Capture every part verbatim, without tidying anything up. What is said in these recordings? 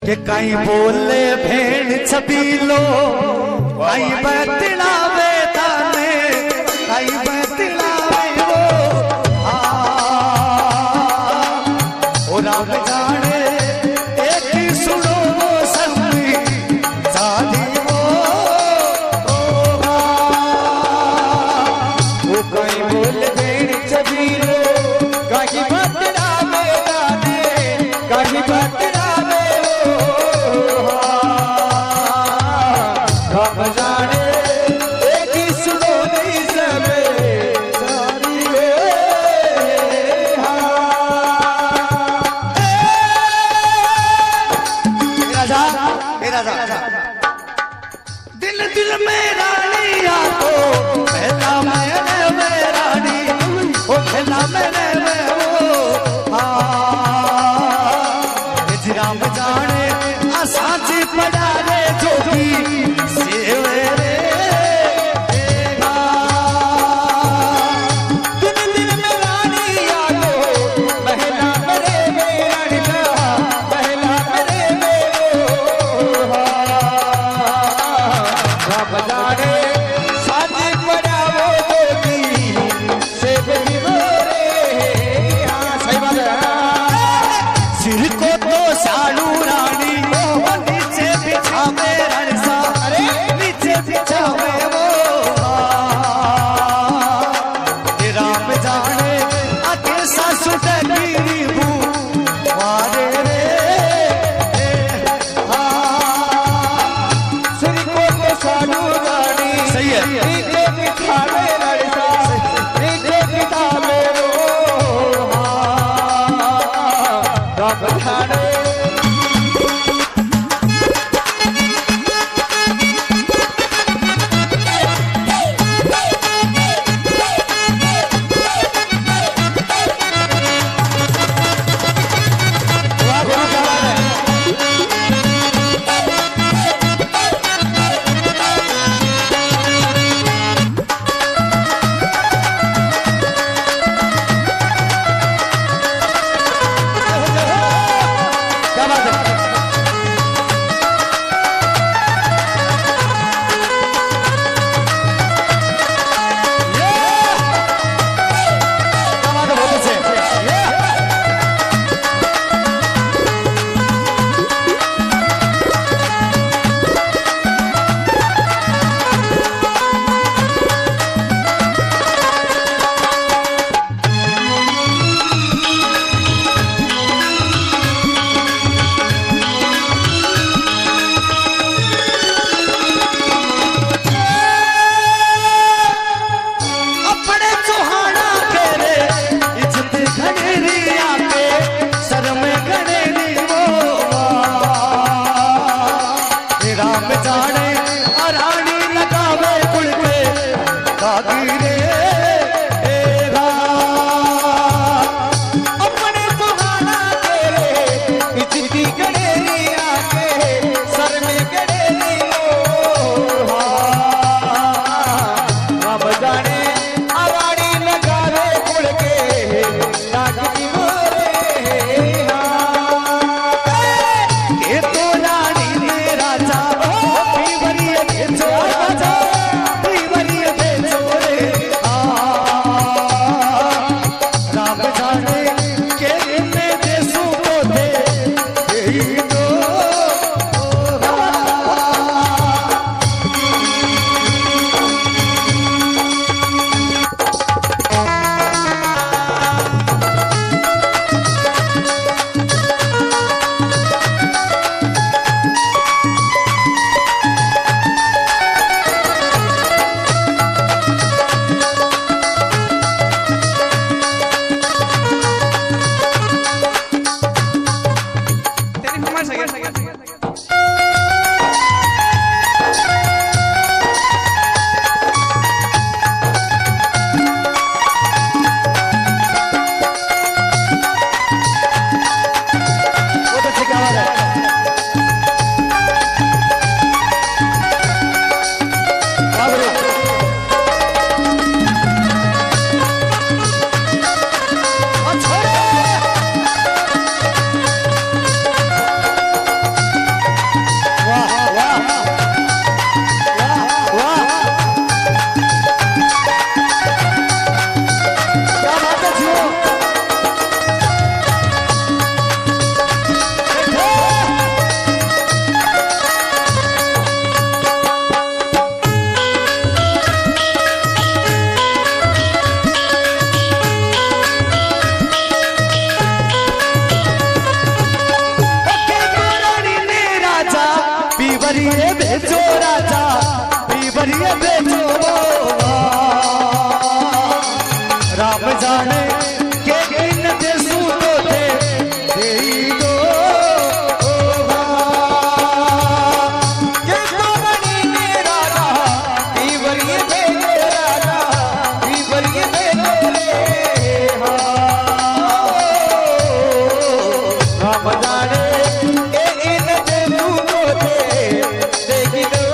के कहीं बोले भेड़ छबीलो कहीं बतलावे ताने कहीं बतलावे वो आ ओ राम जाने एक ही सुनो वो संगी साधी वो ओ वो कहीं बोले भेड़ छबीलो कहीं बतलावे ताने कहीं बतलावे दिल दिल में रानिया को पहला मैंने में रानी वो पहला मैंने में वो राम जाने आसाची पड़ा रे जोगी सेवे रे दिल दिल में रानिया को पहला मेरे में रानी पहला मेरे में बजाने साथी बड़ा वो जोगी से बड़ी मोरे सही बात है सिर को तो सालू रानी नीचे बिछावे रनसा अरे नीचे बिछावे वो राम जाने आके सासु डरी बू मारे रे सिर को तो सालू सही है नीचे बिछावे लड़का नीचे बिछावे वो राम जाने पीवरिए भेजो राजा पीवरिए भेजो राम जाने के इन देसू तो दे दे दो के तो बनी मेरा राजा पीवरिए भेजो राजा पीवरिए भेजो रे राम जाने के इन देसू तो दे दे दो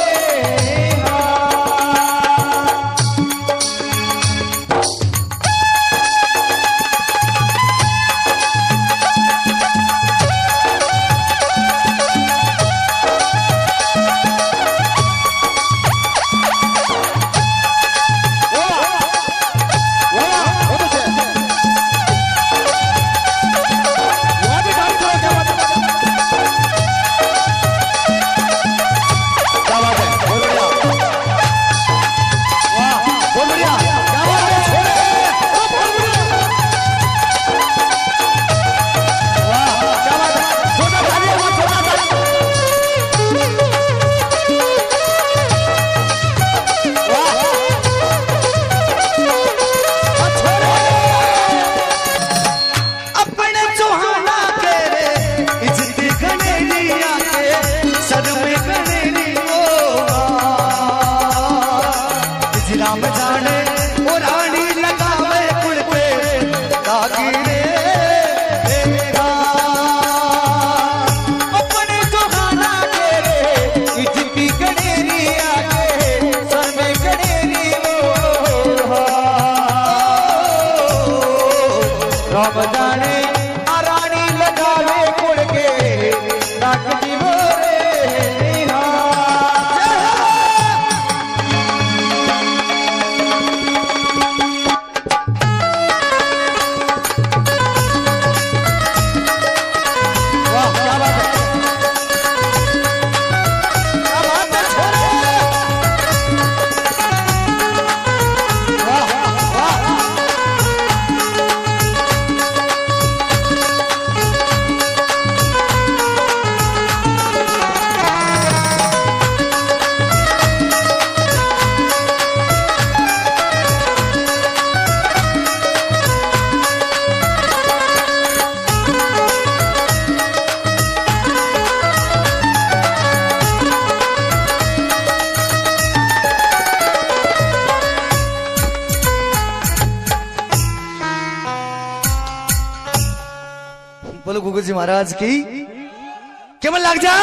राम जाने वो रानी लगावे कुल पे ताकि रे देगा अपने तो खाना के रे इजती गणेरी आके सर में गणेरी वो राम जाने आ रानी लगावे कुल के ताकि वो बोलो गुगु जी महाराज की केवल लग जा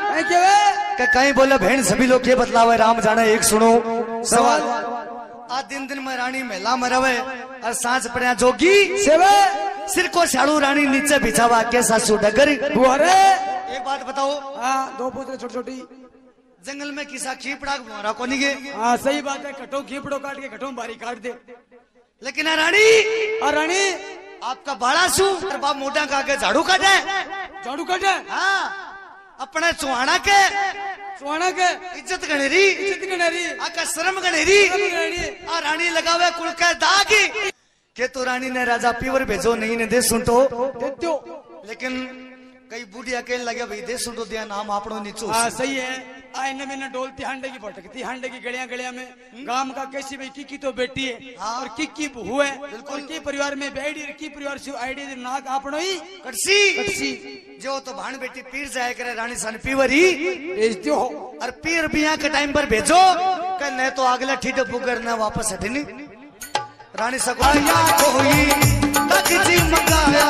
का कहीं बोला बहन सभी लोग ये बतलावे राम जाने एक सुनो सवाल आज दिन दिन में रानी महिला में रवे और सांस पड़िया जोगी सेवे सिर को साड़ू रानी नीचे बिछावा के सासू डगर बुआरे एक बात बताओ हाँ दो पुत्र छोटी छोटी जंगल में किसा खीपड़ा बुआरा को नहीं गे हाँ सही बात है कटो खीपड़ो काट के कटो बारी काट दे लेकिन रानी और रानी आपका बड़ा सू और बाप मोटा का के झाड़ू काटे झाड़ू काटे हाँ अपने सुहाना के सुहाना के इज्जत गणेरी इज्जत गणेरी आका शर्म गणेरी आ रानी लगावे कुल के दागी के तो रानी ने राजा पीवर भेजो नहीं ने दे सुनतो देत्यो लेकिन कई बूढ़िया के लगे भाई दे सुनतो दिया नाम आपनो नीचो हाँ सही है आए न मैंने डोलती हांडे की पटकती हांडे की गलियां गलियां में गांव का कैसी भाई की तो बेटी है हाँ। और की की बहू है बिल्कुल की परिवार में बेड़ी की परिवार से आईडी नाक आपनो ही कटसी कटसी जो तो भाण बेटी पीर जाए करे रानी सन पीवरी भेज दियो और पीर बिया के टाइम पर भेजो कि नहीं तो अगला ठीठ पुगर न वापस हटनी रानी सकुया कोई तक जी मंगाया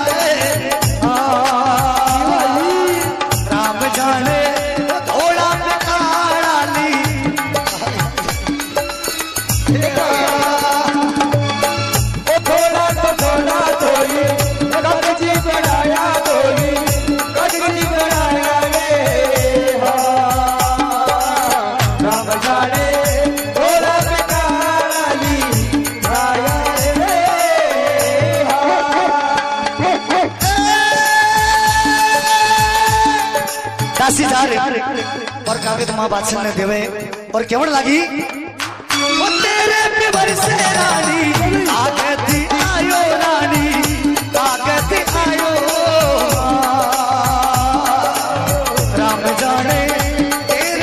राम जाने थोड़ा बेकारा ली ओ थोड़ा तो थोड़ा थोड़ी रब जी बनाया थोड़ी रब जी बनाया रे राम जाने थोड़ा बेकारा ली आया रे दासी जा रे और कागज माँ बादशाह ने देवे और केवल लगी वो तेरे पिबर से रानी आगे थी आयो रानी आगे थी आयो राम जाने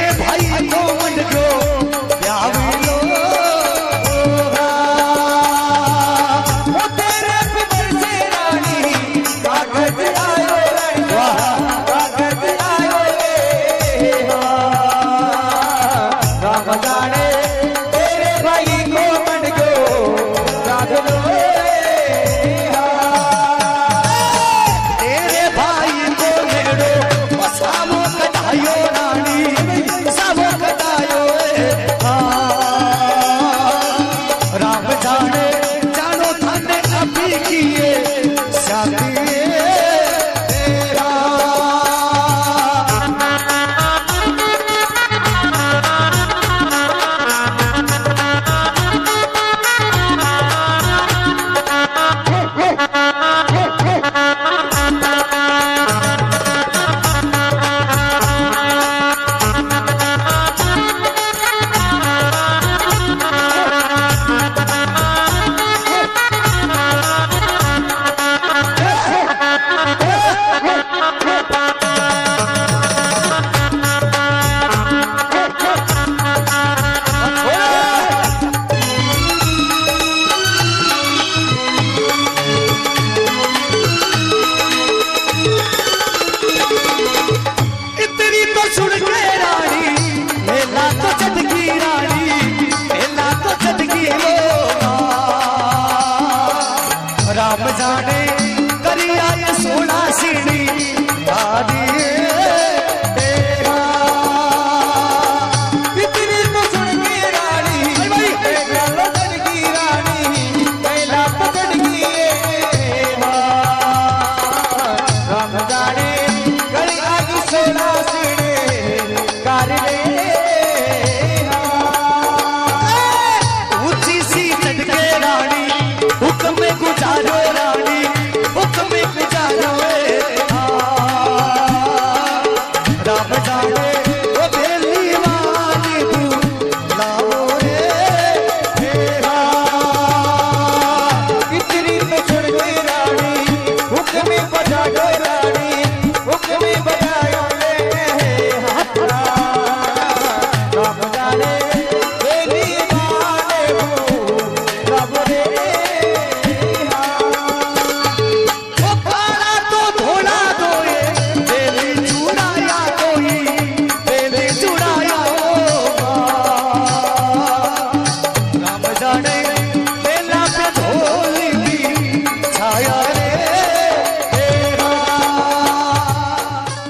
तो सुन के रानी मेला तो चटकी रानी मेला तो चटकी वो राम जाने करिया ये सोना सीढ़ी आदि इतनी तो सुन के रानी मेला तो चटकी रानी मेला तो चटकी राम जाने करिया ये सोना सीढ़ी कार ऊंची सी चटके रानी हुक्म में गुजारो रानी हुक्म में गुजारो राम जाने